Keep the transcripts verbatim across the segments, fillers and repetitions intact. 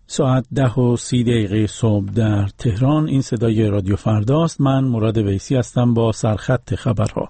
ساعت ده و سی دقیقه صبح در تهران. این صدای رادیو فرداست. من مراد ویسی هستم با سرخط خبرها.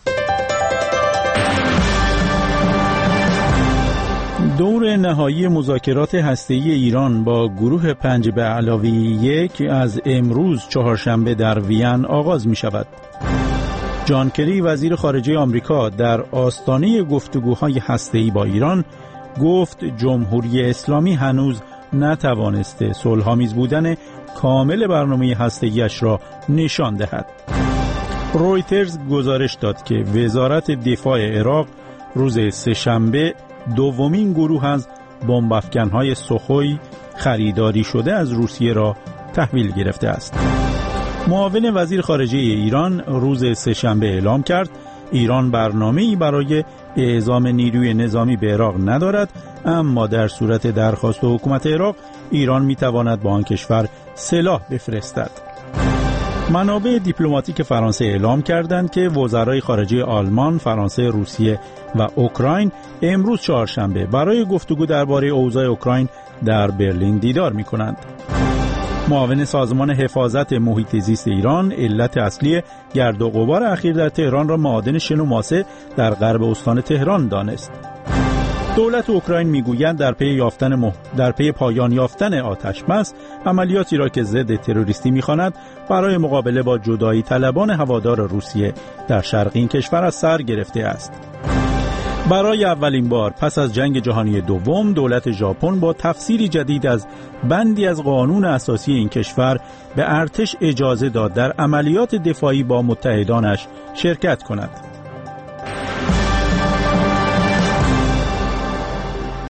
دور نهایی مذاکرات هسته‌ای ایران با گروه پنج به علاوه یک از امروز چهارشنبه در وین آغاز می شود. جان کری وزیر خارجه آمریکا در آستانه گفتگوهای هسته‌ای با ایران گفت جمهوری اسلامی هنوز نتوانسته صلح‌آمیز بودن کامل برنامه هسته‌ایش را نشان دهد. رویترز گزارش داد که وزارت دفاع عراق روز سه‌شنبه دومین گروه از بمب افکن‌های سوخوی خریداری شده از روسیه را تحویل گرفته است. معاون وزیر خارجه ایران روز سه‌شنبه اعلام کرد ایران برنامه‌ای برای اعزام نیروی نظامی به عراق ندارد، اما در صورت درخواست حکومت عراق ایران می‌تواند با آن کشور سلاح بفرستد. منابع دیپلماتیک فرانسه اعلام کردند که وزرای خارجه آلمان، فرانسه، روسیه و اوکراین امروز چهارشنبه برای گفتگو درباره اوضاع اوکراین در برلین دیدار می‌کنند. معاون سازمان حفاظت محیط زیست ایران علت اصلی گرد و غبار اخیر در تهران را معادن شن و ماسه در غرب استان تهران دانست. دولت اوکراین میگوید در پی یافتن مح... در پی پایان یافتن آتش بس عملیاتی را که ضد تروریستی می‌خواند برای مقابله با جدایی طلبان هوادار روسیه در شرق این کشور از سر گرفته است. برای اولین بار پس از جنگ جهانی دوم دولت ژاپن با تفسیری جدید از بندی از قانون اساسی این کشور به ارتش اجازه داد در عملیات دفاعی با متحدانش شرکت کند.